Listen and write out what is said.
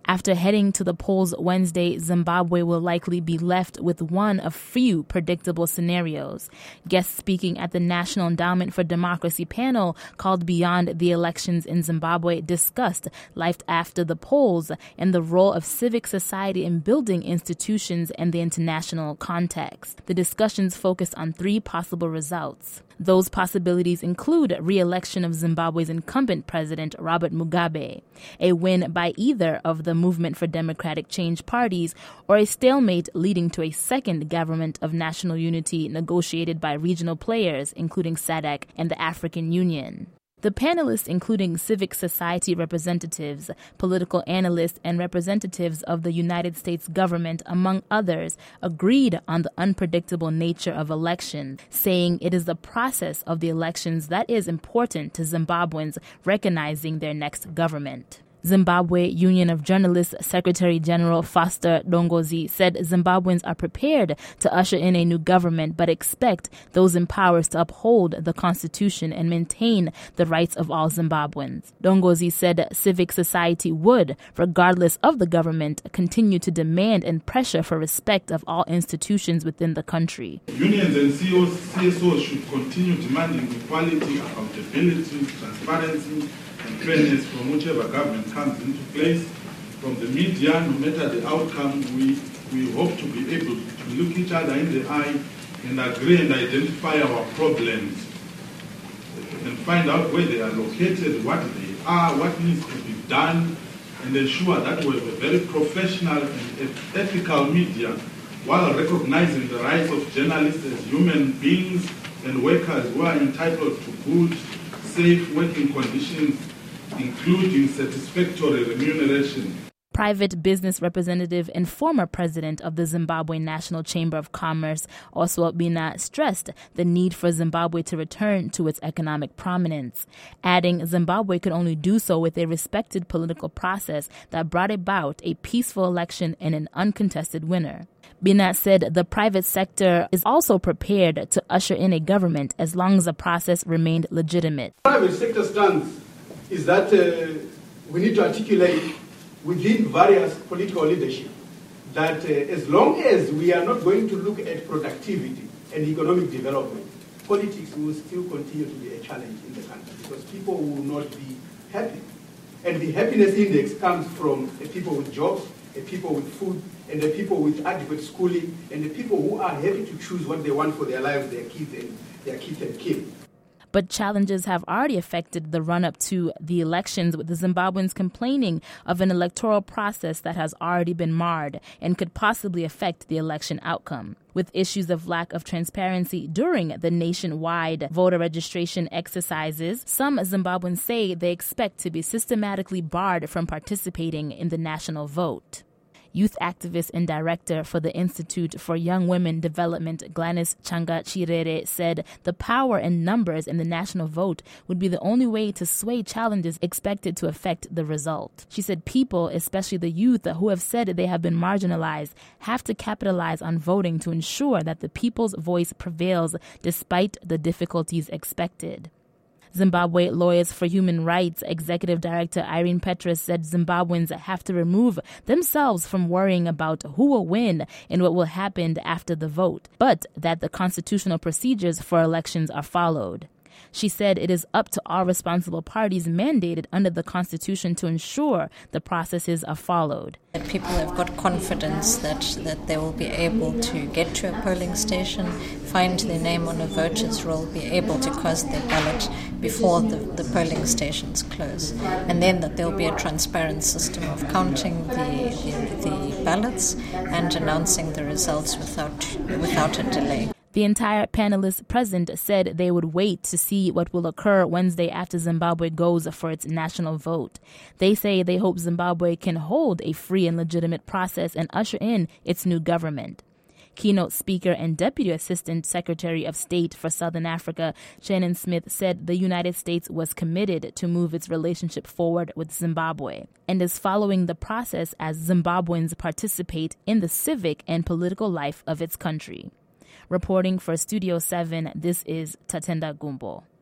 After heading to the polls Wednesday, Zimbabwe will likely be left with one of few predictable scenarios. Guests speaking at the National Endowment for Democracy panel called Beyond the Elections in Zimbabwe discussed life after the polls and the role of civic society in building institutions and the international context. The discussions focused on three possible results. Those possibilities include re-election of Zimbabwe's incumbent president, Robert Mugabe, a win by either of the Movement for Democratic Change parties, or a stalemate leading to a second government of national unity negotiated by regional players, including SADC and the African Union. The panelists, including civic society representatives, political analysts, and representatives of the United States government, among others, agreed on the unpredictable nature of elections, saying it is the process of the elections that is important to Zimbabweans recognizing their next government. Zimbabwe Union of Journalists Secretary General Foster Dongozi said Zimbabweans are prepared to usher in a new government but expect those in power to uphold the constitution and maintain the rights of all Zimbabweans. Dongozi said civic society would, regardless of the government, continue to demand and pressure for respect of all institutions within the country. Unions and CSOs should continue demanding equality, accountability, transparency, and fairness from whichever government comes into place. From the media, no matter the outcome, we hope to be able to look each other in the eye and agree and identify our problems and find out where they are located, what they are, what needs to be done, and ensure that we have a very professional and ethical media while recognizing the rights of journalists as human beings and workers who are entitled to good, safe working conditions, including satisfactory remuneration. Private business representative and former president of the Zimbabwe National Chamber of Commerce, Oswald Bina, stressed the need for Zimbabwe to return to its economic prominence, adding Zimbabwe could only do so with a respected political process that brought about a peaceful election and an uncontested winner. Bina said the private sector is also prepared to usher in a government as long as the process remained legitimate. Private sector stance is that we need to articulate within various political leadership that as long as we are not going to look at productivity and economic development, politics will still continue to be a challenge in the country because people will not be happy. And the happiness index comes from the people with jobs, the people with food, and the people with adequate schooling, and the people who are happy to choose what they want for their lives, their kids and kin. But challenges have already affected the run-up to the elections, with the Zimbabweans complaining of an electoral process that has already been marred and could possibly affect the election outcome. With issues of lack of transparency during the nationwide voter registration exercises, some Zimbabweans say they expect to be systematically barred from participating in the national vote. Youth activist and director for the Institute for Young Women Development, Gladys Changa Chirere, said the power and numbers in the national vote would be the only way to sway challenges expected to affect the result. She said people, especially the youth who have said they have been marginalized, have to capitalize on voting to ensure that the people's voice prevails despite the difficulties expected. Zimbabwe Lawyers for Human Rights Executive Director Irene Petrus said Zimbabweans have to remove themselves from worrying about who will win and what will happen after the vote, but that the constitutional procedures for elections are followed. She said it is up to all responsible parties mandated under the Constitution to ensure the processes are followed. That people have got confidence that they will be able to get to a polling station, find their name on a voter's roll, be able to cast their ballot before the polling stations close. And then that there will be a transparent system of counting the ballots and announcing the results without a delay. The entire panelists present said they would wait to see what will occur Wednesday after Zimbabwe goes for its national vote. They say they hope Zimbabwe can hold a free and legitimate process and usher in its new government. Keynote speaker and Deputy Assistant Secretary of State for Southern Africa, Shannon Smith, said the United States was committed to move its relationship forward with Zimbabwe and is following the process as Zimbabweans participate in the civic and political life of its country. Reporting for Studio 7, this is Tatenda Gumbo.